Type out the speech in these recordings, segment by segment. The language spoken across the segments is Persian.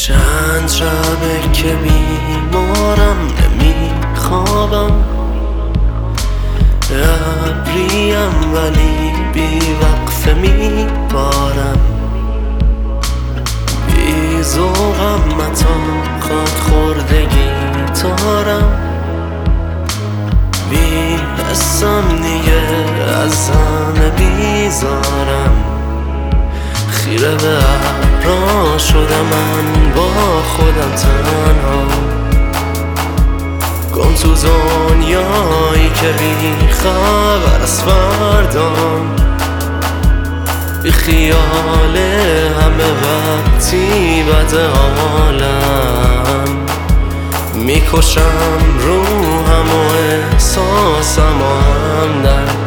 چند شبه که بیمارم نمیخوابم، ابریم ولی بی وقفه میبارم، بی ذوقم متا خاک خوردگی تارم، بی حسم دیگه از همه بیزارم، خیره به ابرا شدم من با خودم تنها، گم تو دنیایی که بی خبر از فردام، بی خیال همه وقتی بد عالم، میکشم روحم و احساسم و همدم،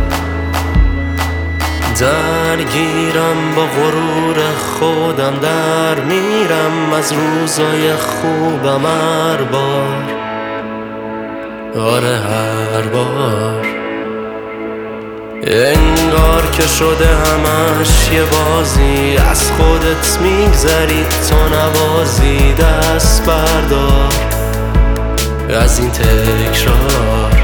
درگیرم با غرور خودم، در میرم از روزای خوبم هر بار، آره هر بار، انگار که شده همش یه بازی، از خودت میگذری تو نوازی، دست بردار از این تکرار.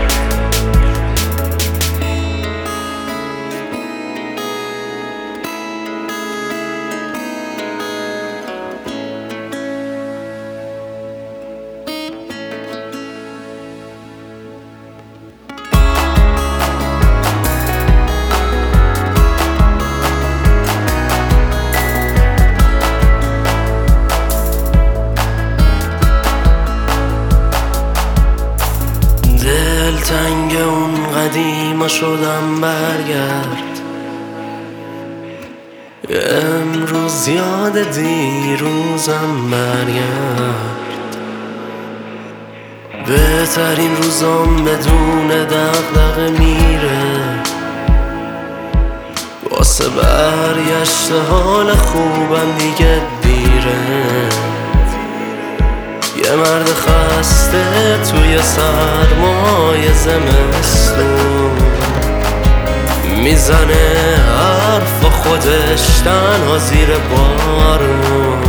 دلتنگ اون قدیما شدم، برگرد امروز یاد دیروزم، برگرد بهترین روزام بدون دغدغه میره، واسه برگشت حال خوبم دیگه دیره، یه مرد خسته توی سرمای زمستون، میزنه حرف خودش تنها زیر بارون،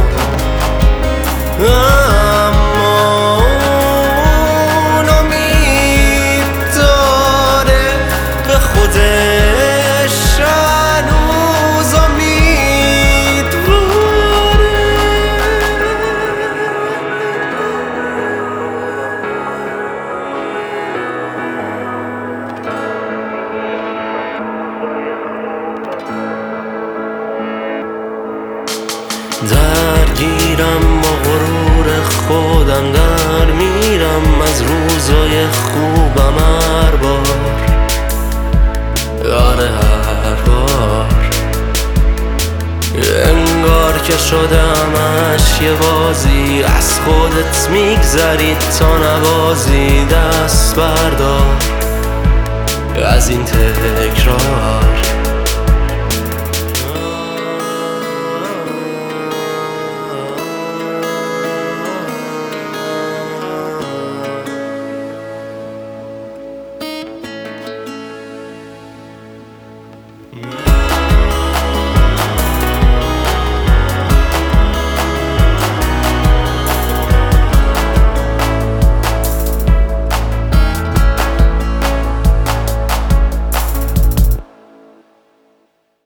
اما اون امید داره به خودش، هنوز درگیرم با غرور خودم، در میرم از روزای خوبم هر بار، آره هر بار، انگار که شده همش یه بازی، از خودت میگذری تا نوازی، دست بردار از این تکرار.